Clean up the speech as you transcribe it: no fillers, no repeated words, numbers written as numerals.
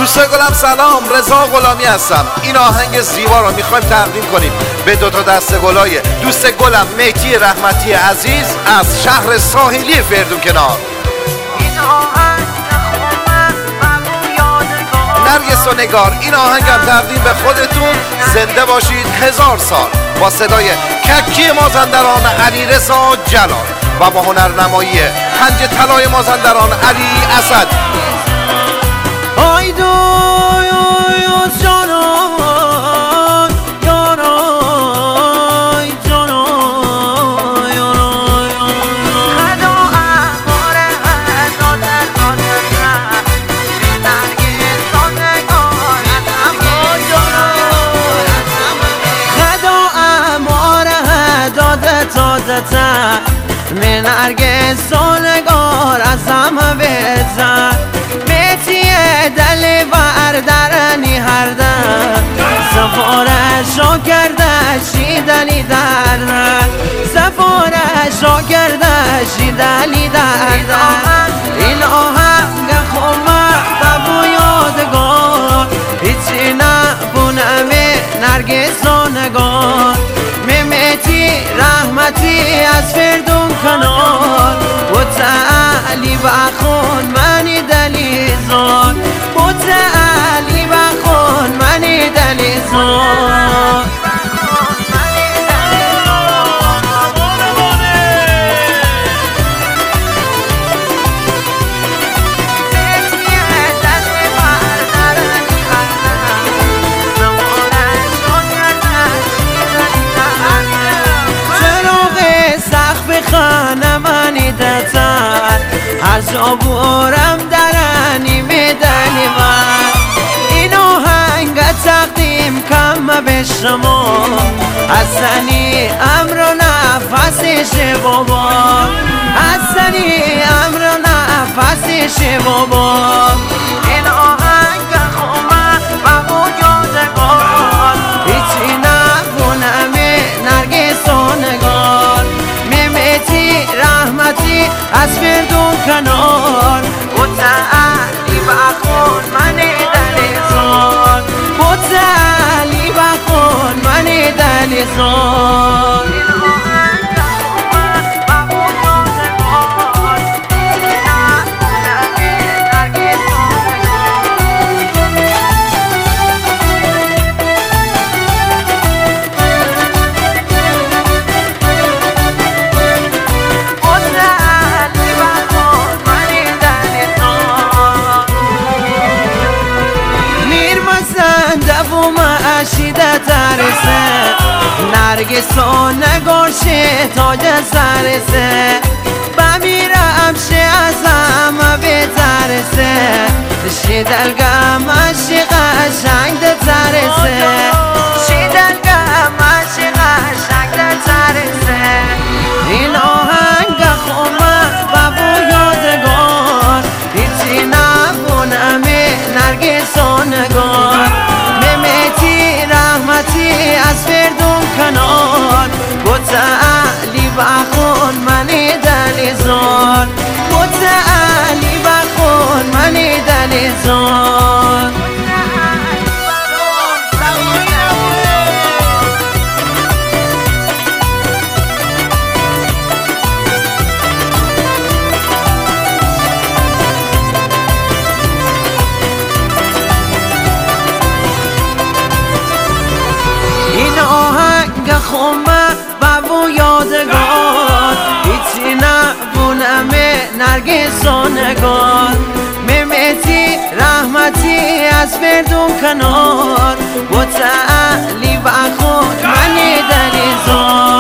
دوستای گلم سلام، رضا غلامی هستم. این آهنگ زیبا رو میخوایم تقدیم کنیم به دوتا دسته گلای دوست گلم مهدی رحمتی عزیز از شهر ساحلی فردون کنار. نرگس و نگار، این آهنگم تقدیم به خودتون. زنده باشید 1000 سال. با صدای ککی مازندران علیرضا جلال و با هنرنمایی پنج طلای مازندران علی اسد. من نرگس سالگار از همه بهتر بیتیه دل بردرنی هر در سفارش را کرده شیدلی در سفارش را کرده شیدلی در این آهنگ خومه ببو یادگار هیچی نبونمه نرگس و نگار مهدی رحمتی از فردون کنار و تعالی بخون منی دلیزان و تعالی بخون منی دلیزان از آبورم درنی میدنی من این آهنگ تقدیم کم به شما حسنی امر و نفسش بابا حسنی امر و نفسش بابا این آهنگ خومه بابو یادگار هیچی نبونمه نرگس و نگار مهدی رحمتی از فردون کنار و تعالی بخون منی دلیزان و تعالی بخون منی دلیزان شیده ترسه نرگس و نگاشه تاج سرسه بمیرم شه از همه بترسه شیدلگم عشق قشنگ ده ترسه شیدلگم عشق قشنگ ده ترسه این آهنگ خومه بابو یادگار هیچی نبونمه نرگس و نگار از فردون کنار با تعالی بخون منی دلیزان با تعالی بخون منی دلیزان خومه بابو یادگار هیچی نبونمه نرگس و نگار مهدی رحمتی از فردون کنار و تعالی بخون منی دلیزان